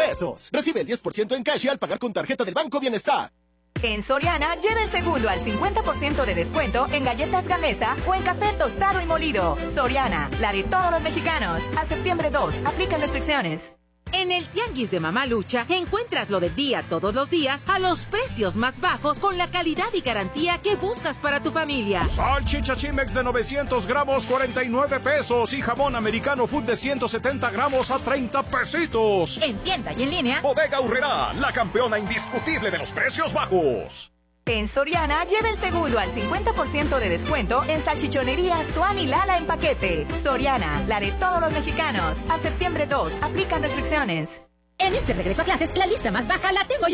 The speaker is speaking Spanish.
pesos. Recibe el 10% en cash al pagar con tarjeta del Banco Bienestar. En Soriana, lleva el segundo al 50% de descuento en galletas Gamesa o en café tostado y molido. Soriana, la de todos los mexicanos. A septiembre 2, aplican restricciones. En el Tianguis de Mamá Lucha encuentras lo del día todos los días a los precios más bajos con la calidad y garantía que buscas para tu familia. Salchicha Chimex de 900 gramos, 49 pesos. Y jamón americano food de 170 gramos a 30 pesitos. En tienda y en línea. Bodega Aurrerá, la campeona indiscutible de los precios bajos. En Soriana, lleva el segundo al 50% de descuento en salchichonería Tuan y Lala en paquete. Soriana, la de todos los mexicanos. A septiembre 2, aplican restricciones. En este regreso a clases, la lista más baja la tengo yo.